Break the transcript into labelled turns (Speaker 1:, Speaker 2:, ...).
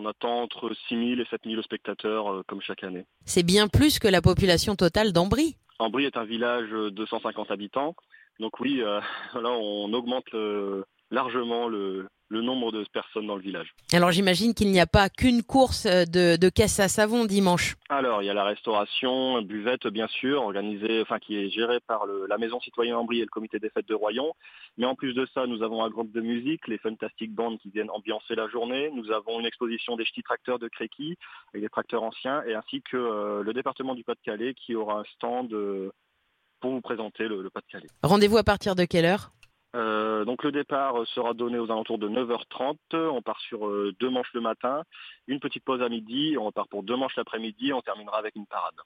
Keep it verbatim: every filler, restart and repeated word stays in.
Speaker 1: On attend entre six mille et sept mille spectateurs euh, comme chaque année.
Speaker 2: C'est bien plus que la population totale d'Ambry.
Speaker 1: Ambry est un village de cent cinquante habitants. Donc oui, euh, là on augmente le, largement le, le nombre de personnes dans le village.
Speaker 2: Alors j'imagine qu'il n'y a pas qu'une course de, de caisse à savon dimanche.
Speaker 1: Alors il y a la restauration, buvette bien sûr, organisée, enfin qui est gérée par le, la Maison Citoyen Ambry et le Comité des Fêtes de Royon. Mais en plus de ça, nous avons un groupe de musique, les Fantastic Bands qui viennent ambiancer la journée. Nous avons une exposition des ch'tis tracteurs de Créqui, avec des tracteurs anciens, et ainsi que euh, le département du Pas-de-Calais qui aura un stand euh, pour vous présenter le, le Pas-de-Calais.
Speaker 2: Rendez-vous à partir de quelle heure ?
Speaker 1: Euh, donc le départ sera donné aux alentours de neuf heures trente. On part sur euh, deux manches le matin, une petite pause à midi, on repart pour deux manches l'après-midi, on terminera avec une parade.